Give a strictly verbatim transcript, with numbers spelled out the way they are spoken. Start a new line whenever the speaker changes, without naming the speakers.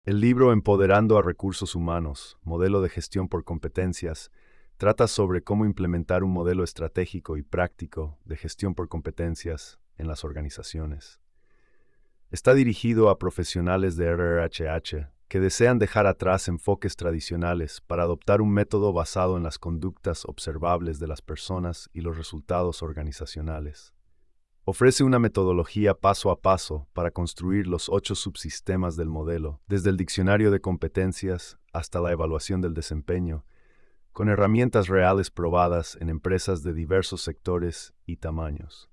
El libro Empoderando a Recursos Humanos, Modelo de Gestión por Competencias, trata sobre cómo implementar un modelo estratégico y práctico de gestión por competencias en las organizaciones. Está dirigido a profesionales de R R H H que desean dejar atrás enfoques tradicionales para adoptar un método basado en las conductas observables de las personas y los resultados organizacionales. Ofrece una metodología paso a paso para construir los ocho subsistemas del modelo, desde el diccionario de competencias hasta la evaluación del desempeño, con herramientas reales probadas en empresas de diversos sectores y tamaños.